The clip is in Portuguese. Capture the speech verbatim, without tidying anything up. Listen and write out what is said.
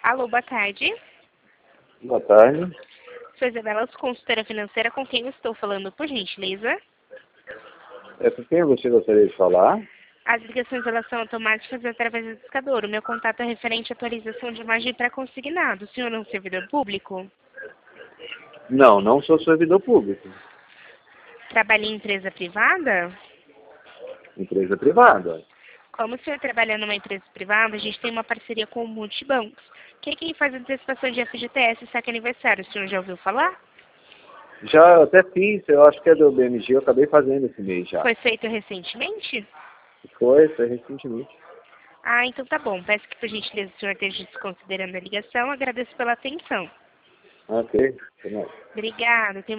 Alô, boa tarde. Boa tarde. Sou Isabela, consultora financeira, com quem eu estou falando, por gentileza? É com quem você gostaria de falar? As ligações elas são automáticas através do discador. O meu contato é referente à atualização de imagem pré-consignado. O senhor é um servidor público? Não, não sou servidor público. Trabalha em empresa privada? Empresa privada. Como o senhor trabalha numa empresa privada, a gente tem uma parceria com o Multibancos, que é quem faz a antecipação de F G T S e saque aniversário. O senhor já ouviu falar? Já eu até fiz, eu acho que é do B M G, eu acabei fazendo esse mês já. Foi feito recentemente? Foi, foi recentemente. Ah, então tá bom. Peço que, por gentileza, o senhor esteja desconsiderando a ligação. Agradeço pela atenção. Ok, foi mais. Obrigada. Tenha